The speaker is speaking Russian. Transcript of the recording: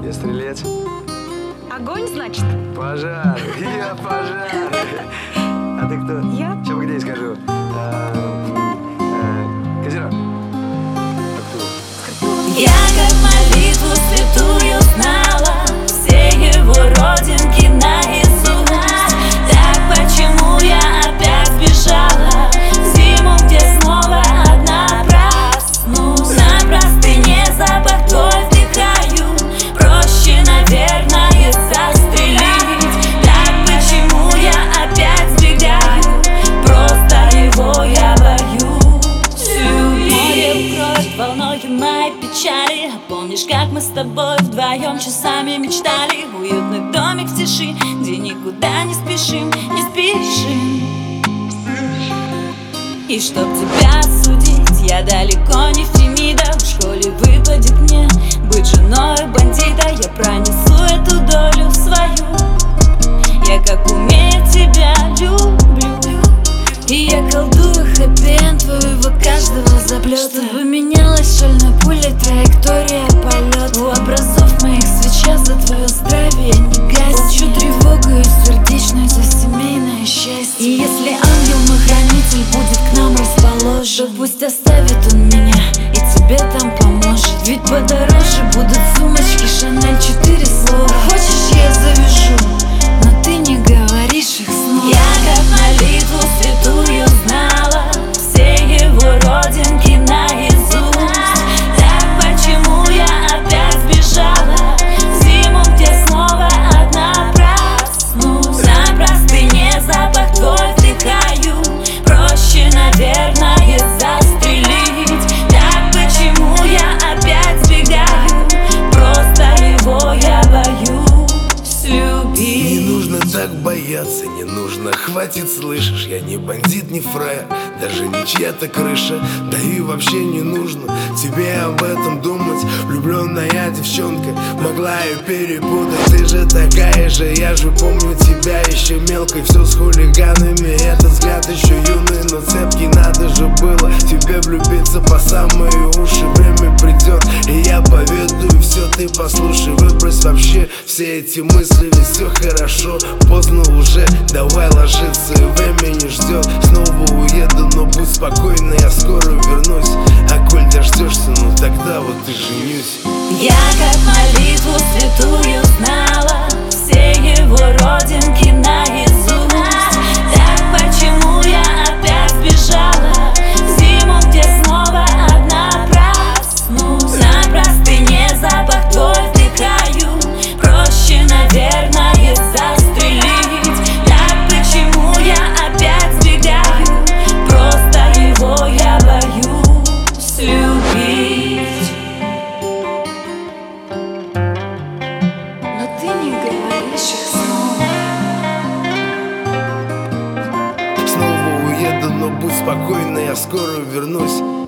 Я стрелец. Огонь, значит? Пожар. Я пожар. А ты кто? Я? Сейчас погоди, скажу. Козерог. А кто? Я как молитву святую знала все его родинки наизусть. Так почему я опять сбежала в зиму, где снова одна проснусь? На простыне запах твой вдыхаю, проще, наверное, застрелить. Так почему я опять сбегаю, просто его я боюсь любить. Море укроет волною моей печали. Помнишь, как мы с тобой вдвоем часами мечтали? Уютный домик в тиши, где никуда не спешим, не спешим. И чтоб тебя судить, я далеко не Фемида. В школе выпадет мне быть женой бандита. Я пронесу эту долю свою, я как умею тебя люблю. И я колдую хэппи-энд твоего каждого заплета, чтобы менялась шальной пулей траектория полета. У образов моих свеча за твое здравие не гасит. Получу тревогу и сердечную за семейное счастье. И если ангел мой хранитель будет к нам расположен, то пусть оставит он меня и тебе там поможет. Ведь подороже будут сумочки Шанель 4 слова. Хочешь, я завяжу, но ты не говоришь их снова. Я как молитву святую знала все его родинки наизусть. Так почему я опять сбежала в зиму, где снова одна проснусь? На простыне запах твой вдыхаю, проще, наверное, застрелить. Так почему я опять сбегаю, просто его я боюсь любить. Не нужно так бояться, не нужно, хватит, слышишь? Я не бандит, не фраер, даже не чья-то крыша. Да и вообще не нужно тебе об этом думать. Влюбленная девчонка могла ее перепутать. Ты же такая же, я же помню тебя еще мелкой. Все с хулиганами, этот взгляд еще юный, но цепкий. Надо же было тебе влюбиться по самые уши. Время придет, и я поведаю все, ты послушай. Выбрось вообще все эти мысли, ведь все хорошо. Поздно уже, давай ложиться, и время не ждет. Снова уеду, но будь спокойна, я скоро вернусь. А коль дождешься, ну тогда вот и женюсь. Я как молитву святую знала все его родинки наизусть. Так почему я опять сбежала в зиму, где снова одна проснусь? На простыне запах твой вдыхаю, проще, наверное, застрелить. Так почему я опять сбегаю, просто его я боюсь любить. Но ты не говоришь их снова. Снова уеду, но будь спокойна, я скоро вернусь.